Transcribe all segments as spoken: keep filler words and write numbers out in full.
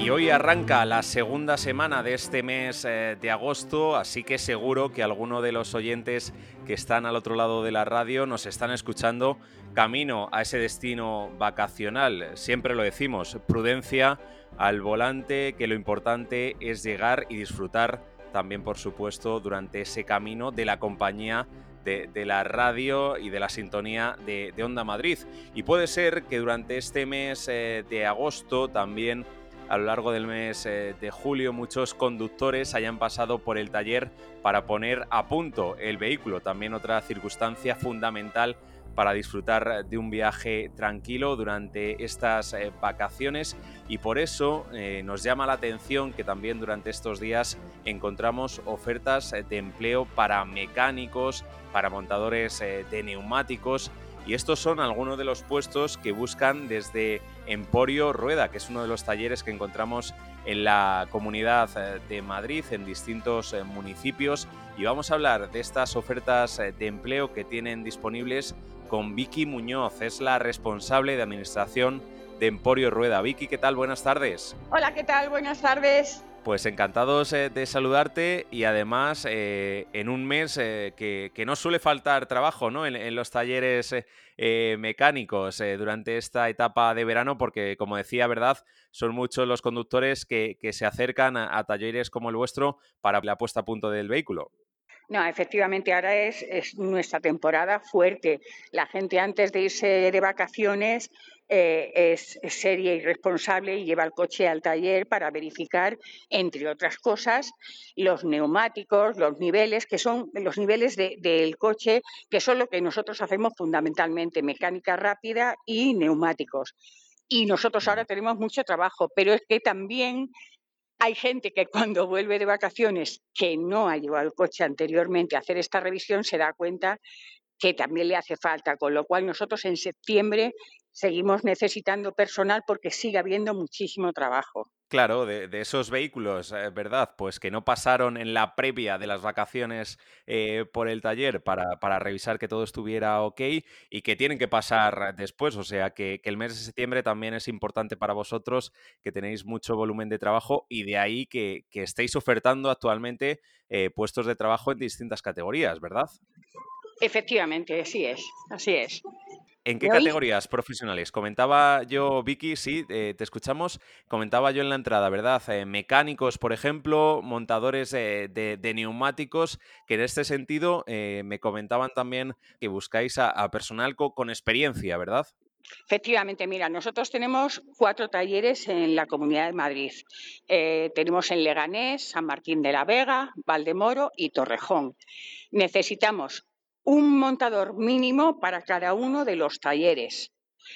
Y hoy arranca la segunda semana de este mes eh, de agosto, así que seguro que alguno de los oyentes que están al otro lado de la radio nos están escuchando camino a ese destino vacacional. Siempre lo decimos, prudencia al volante, que lo importante es llegar y disfrutar también, por supuesto, durante ese camino de la compañía de, de la radio y de la sintonía de, de Onda Madrid. Y puede ser que durante este mes eh, de agosto también, a lo largo del mes eh, de julio, muchos conductores hayan pasado por el taller para poner a punto el vehículo. También otra circunstancia fundamental para disfrutar de un viaje tranquilo durante estas eh, vacaciones, y por eso eh, nos llama la atención que también durante estos días encontramos ofertas de empleo para mecánicos, para montadores eh, de neumáticos. Y estos son algunos de los puestos que buscan desde Emporio Rueda, que es uno de los talleres que encontramos en la Comunidad de Madrid, en distintos municipios. Y vamos a hablar de estas ofertas de empleo que tienen disponibles con Vicky Muñoz. Es la responsable de administración de Emporio Rueda. Vicky, ¿qué tal? Buenas tardes. Hola, ¿qué tal? Buenas tardes. Pues encantados eh, de saludarte, y además eh, en un mes eh, que, que no suele faltar trabajo, ¿no? en, en los talleres eh, eh, mecánicos eh, durante esta etapa de verano, porque, como decía, ¿verdad?, son muchos los conductores que, que se acercan a, a talleres como el vuestro para la puesta a punto del vehículo. No, efectivamente, ahora es, es nuestra temporada fuerte. La gente, antes de irse de vacaciones, eh, es, es seria y responsable y lleva el coche al taller para verificar, entre otras cosas, los neumáticos, los niveles, que son los niveles de- del coche, que son lo que nosotros hacemos fundamentalmente, mecánica rápida y neumáticos. Y nosotros ahora tenemos mucho trabajo, pero es que también hay gente que, cuando vuelve de vacaciones, que no ha llevado el coche anteriormente a hacer esta revisión, se da cuenta que también le hace falta, con lo cual nosotros en septiembre seguimos necesitando personal porque sigue habiendo muchísimo trabajo. Claro, de, de esos vehículos, eh, ¿verdad? Pues que no pasaron en la previa de las vacaciones eh, por el taller para, para revisar que todo estuviera ok, y que tienen que pasar después. O sea, que, que el mes de septiembre también es importante para vosotros, que tenéis mucho volumen de trabajo, y de ahí que, que estéis ofertando actualmente eh, puestos de trabajo en distintas categorías, ¿verdad? Efectivamente, así es, así es. ¿En qué ¿Me oís? categorías profesionales? Comentaba yo, Vicky, sí, eh, te escuchamos. Comentaba yo en la entrada, ¿verdad? Eh, mecánicos, por ejemplo, montadores eh, de, de neumáticos, que en este sentido eh, me comentaban también que buscáis a, a personal co- con experiencia, ¿verdad? Efectivamente, mira, nosotros tenemos cuatro talleres en la Comunidad de Madrid. Eh, tenemos en Leganés, San Martín de la Vega, Valdemoro y Torrejón. Necesitamos un montador mínimo para cada uno de los talleres.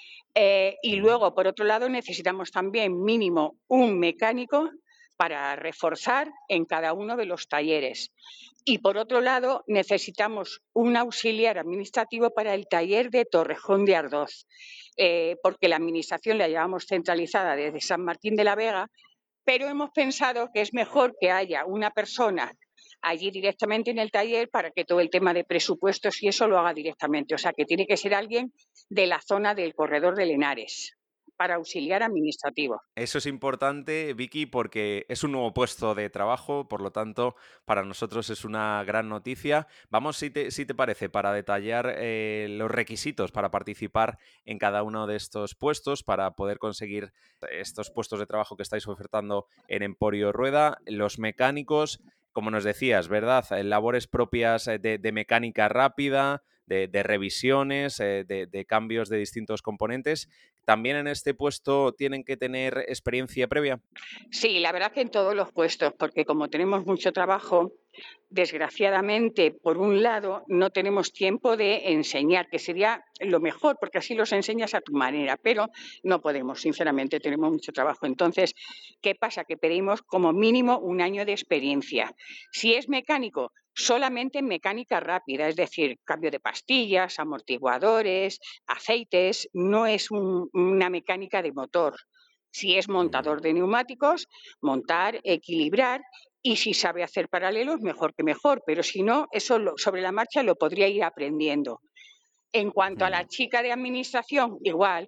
Eh, y luego, por otro lado, necesitamos también mínimo un mecánico para reforzar en cada uno de los talleres. Y por otro lado, necesitamos un auxiliar administrativo para el taller de Torrejón de Ardoz, eh, porque la administración la llevamos centralizada desde San Martín de la Vega, pero hemos pensado que es mejor que haya una persona allí directamente en el taller para que todo el tema de presupuestos y eso lo haga directamente. O sea, que tiene que ser alguien de la zona del corredor de Lenares para auxiliar administrativo. Eso es importante, Vicky, porque es un nuevo puesto de trabajo, por lo tanto, para nosotros es una gran noticia. Vamos, si te, si te parece, para detallar eh, los requisitos para participar en cada uno de estos puestos, para poder conseguir estos puestos de trabajo que estáis ofertando en Emporio Rueda. Los mecánicos, como nos decías, ¿verdad? Eh, Labores propias eh, de, de mecánica rápida, de, de revisiones, eh, de, de cambios de distintos componentes. ¿También en este puesto tienen que tener experiencia previa? Sí, la verdad que en todos los puestos, porque como tenemos mucho trabajo, desgraciadamente, por un lado, no tenemos tiempo de enseñar, que sería lo mejor, porque así los enseñas a tu manera, pero no podemos, sinceramente, tenemos mucho trabajo. Entonces, ¿qué pasa? Que pedimos como mínimo un año de experiencia. Si es mecánico, solamente en mecánica rápida, es decir, cambio de pastillas, amortiguadores, aceites, no es un- una mecánica de motor. Si es Mm, montador de neumáticos, montar, equilibrar, y si sabe hacer paralelos, mejor que mejor, pero si no, eso lo- sobre la marcha lo podría ir aprendiendo. En cuanto a la mm. chica de administración, igual,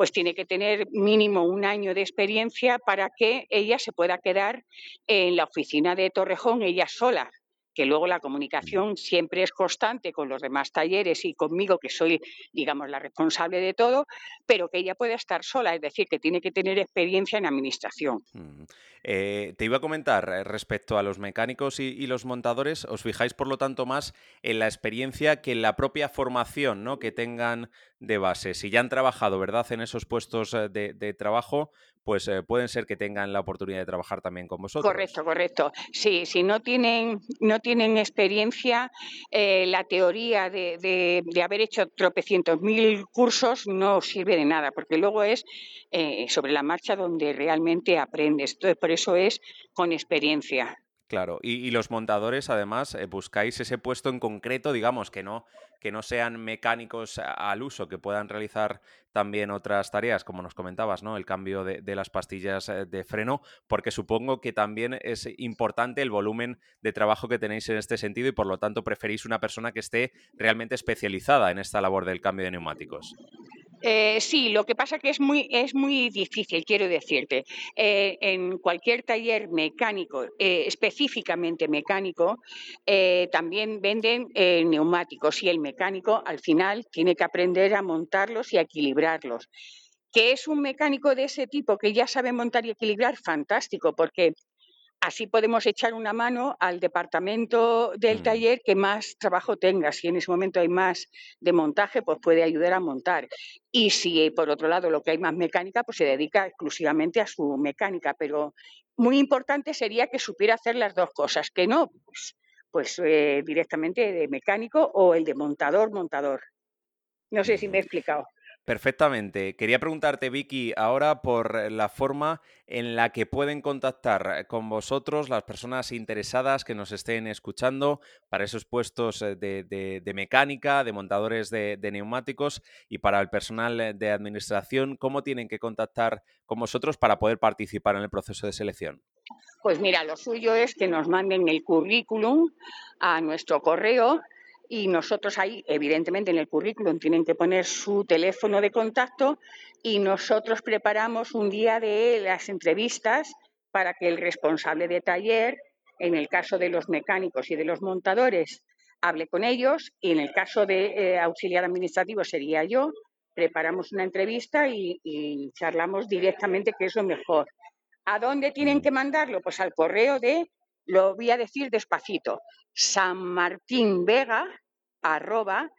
pues tiene que tener mínimo un año de experiencia para que ella se pueda quedar en la oficina de Torrejón ella sola, que luego la comunicación siempre es constante con los demás talleres y conmigo, que soy, digamos, la responsable de todo, pero que ella puede estar sola, es decir, que tiene que tener experiencia en administración. Mm. Eh, te iba a comentar eh, respecto a los mecánicos y, y los montadores, ¿os fijáis por lo tanto más en la experiencia que en la propia formación, ¿no?, que tengan de base? Si ya han trabajado, ¿verdad?, en esos puestos eh, de, de trabajo, pues eh, pueden ser que tengan la oportunidad de trabajar también con vosotros. Correcto, correcto. Sí, si no tienen, no tienen experiencia, eh, la teoría de, de- de haber hecho tropecientos mil cursos no sirve de nada, porque luego es eh, sobre la marcha donde realmente aprendes. Entonces, por eso es con experiencia. Claro, y, y los montadores, además, eh, buscáis ese puesto en concreto, digamos, que no, que no sean mecánicos a- al uso, que puedan realizar también otras tareas, como nos comentabas, ¿no? El cambio de, de las pastillas eh, de freno, porque supongo que también es importante el volumen de trabajo que tenéis en este sentido y por lo tanto preferís una persona que esté realmente especializada en esta labor del cambio de neumáticos. Eh, sí, lo que pasa que es muy, es muy difícil, quiero decirte. Eh, en cualquier taller mecánico, eh, específicamente mecánico, eh, también venden eh, neumáticos y el mecánico al final tiene que aprender a montarlos y a equilibrarlos. ¿Que es un mecánico de ese tipo que ya sabe montar y equilibrar? Fantástico, porque así podemos echar una mano al departamento del Mm. taller que más trabajo tenga. Si en ese momento hay más de montaje, pues puede ayudar a montar. Y si por otro lado lo que hay más mecánica, pues se dedica exclusivamente a su mecánica. Pero muy importante sería que supiera hacer las dos cosas, que no, pues, pues eh, directamente de mecánico o el de montador, montador. No sé si Ujú. me he explicado. Perfectamente. Quería preguntarte, Vicky, ahora por eh, la forma en la que pueden contactar eh, con vosotros las personas interesadas que nos estén escuchando para esos puestos eh, de, de- de mecánica, de montadores de, de neumáticos y para el personal eh, de administración. ¿Cómo tienen que contactar con vosotros para poder participar en el proceso de selección? Pues mira, lo suyo es que nos manden el currículum a nuestro correo y nosotros ahí, evidentemente en el currículum tienen que poner su teléfono de contacto y nosotros preparamos un día de las entrevistas para que el responsable de taller, en el caso de los mecánicos y de los montadores, hable con ellos y en el caso de eh, auxiliar administrativo sería yo, preparamos una entrevista y, y charlamos directamente qué es lo mejor. ¿A dónde tienen Mm. que mandarlo? Pues al correo de, lo voy a decir despacito, sanmartinvega arroba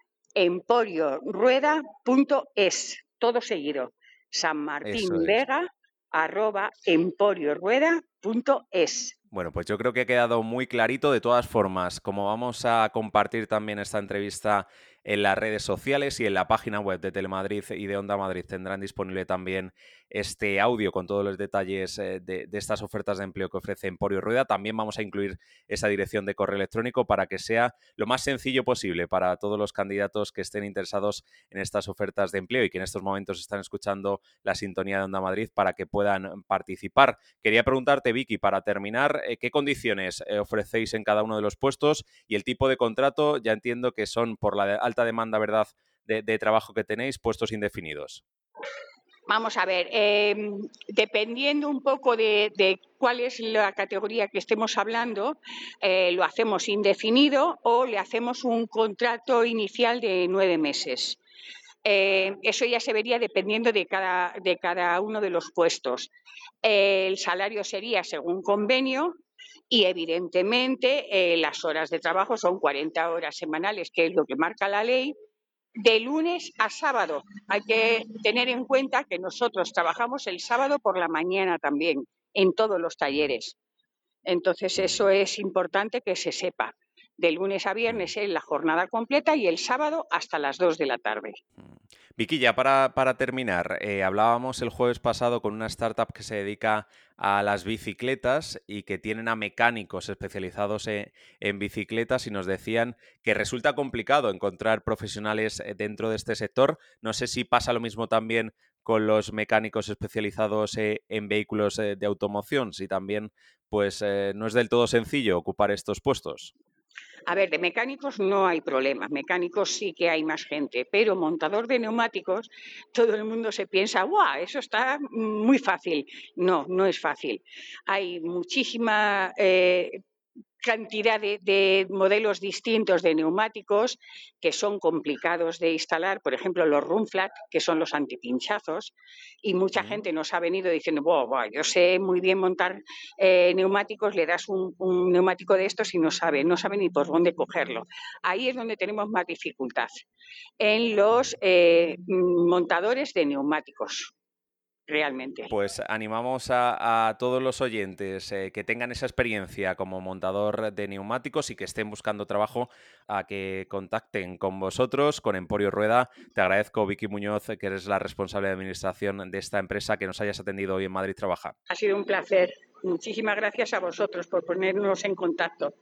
emporiorueda.es, todo seguido. Eso es. sanmartinvega arroba emporiorueda.es. Bueno, pues yo creo que ha quedado muy clarito. De todas formas, como vamos a compartir también esta entrevista en las redes sociales y en la página web de Telemadrid y de Onda Madrid, tendrán disponible también este audio con todos los detalles eh, de, de estas ofertas de empleo que ofrece Emporio Rueda. También vamos a incluir esa dirección de correo electrónico para que sea lo más sencillo posible para todos los candidatos que estén interesados en estas ofertas de empleo y que en estos momentos están escuchando la sintonía de Onda Madrid para que puedan participar. Quería preguntarte, Vicky, para terminar, eh, ¿qué condiciones eh, ofrecéis en cada uno de los puestos y el tipo de contrato? Ya entiendo que son por la de- alta demanda, ¿verdad?, de, de trabajo que tenéis, puestos indefinidos. Vamos a ver, eh, dependiendo un poco de, de, cuál es la categoría que estemos hablando, eh, lo hacemos indefinido o le hacemos un contrato inicial de nueve meses. Eh, eso ya se vería dependiendo de cada, de cada uno de los puestos. Eh, el salario sería según convenio y, evidentemente, eh, las horas de trabajo son cuarenta horas semanales, que es lo que marca la ley, de lunes a sábado. Hay que tener en cuenta que nosotros trabajamos el sábado por la mañana también, en todos los talleres. Entonces, eso Ujú. es importante que se sepa. De lunes a Mm. viernes es la jornada completa y el sábado hasta las dos de la tarde. Mm. Vicky, ya para, para terminar, eh, hablábamos el jueves pasado con una startup que se dedica a las bicicletas y que tienen a mecánicos especializados en, en bicicletas y nos decían que resulta complicado encontrar profesionales eh, dentro de este sector. No sé si pasa lo mismo también con los mecánicos especializados eh, en vehículos eh, de automoción, si también pues eh, no es del todo sencillo ocupar estos puestos. A ver, de mecánicos no hay problema, mecánicos sí que hay más gente, pero montador de neumáticos, todo el mundo se piensa, ¡guau! Eso está muy fácil. No, no es fácil. Hay muchísima eh, cantidad de, de modelos distintos de neumáticos que son complicados de instalar, por ejemplo los run flat, que son los antipinchazos, y mucha Mm. gente nos ha venido diciendo, "Buah, buah, yo sé muy bien montar eh, neumáticos", le das un, un neumático de estos y no sabe, no sabe ni por dónde cogerlo. Ahí es donde tenemos más dificultad, en los eh, montadores de neumáticos, realmente. Pues animamos a, a todos los oyentes eh, que tengan esa experiencia como montador de neumáticos y que estén buscando trabajo a que contacten con vosotros, con Emporio Rueda. Te agradezco, Vicky Muñoz, que eres la responsable de administración de esta empresa, que nos hayas atendido hoy en Madrid Trabaja. Ha sido un placer. Muchísimas gracias a vosotros por ponernos en contacto.